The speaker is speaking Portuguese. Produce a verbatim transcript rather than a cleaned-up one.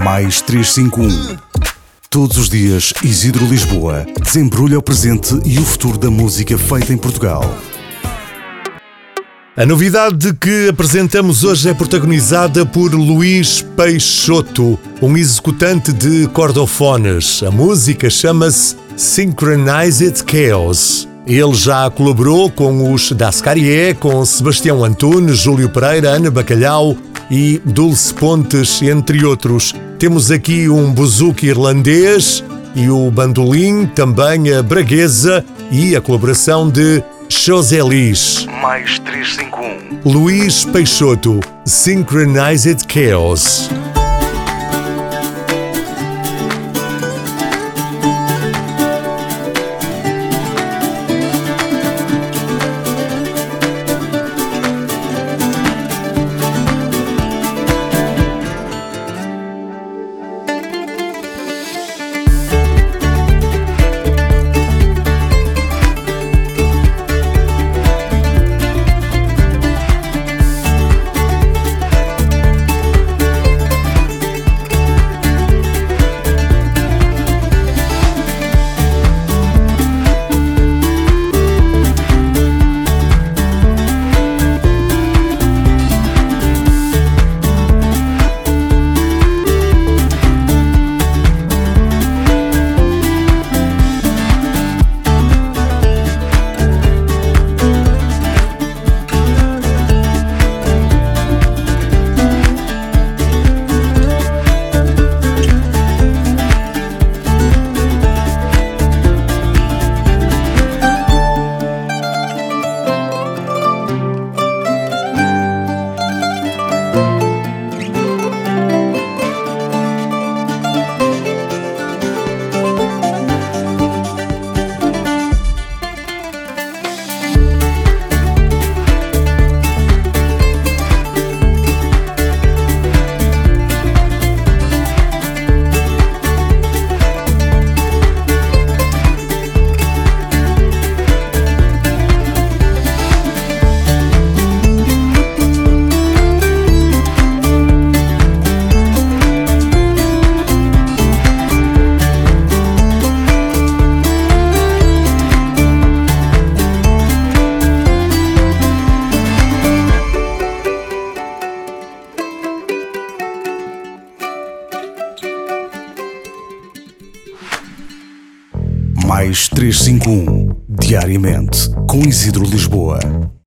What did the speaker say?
Mais trezentos e cinquenta e um. Todos os dias, Isidro Lisboa desembrulha o presente e o futuro da música feita em Portugal. A novidade que apresentamos hoje é protagonizada por Luís Peixoto, um executante de cordofones. A música chama-se Synchronized Chaos. Ele já colaborou com os Dascarie, com Sebastião Antunes, Júlio Pereira, Ana Bacalhau e Dulce Pontes, entre outros. Temos aqui um buzuki irlandês e o bandolim, também a braguesa e a colaboração de Choselis. Mais trezentos e cinquenta e um. Luís Peixoto, Synchronized Chaos. Mais trezentos e cinquenta e um. Diariamente, com Isidro Lisboa.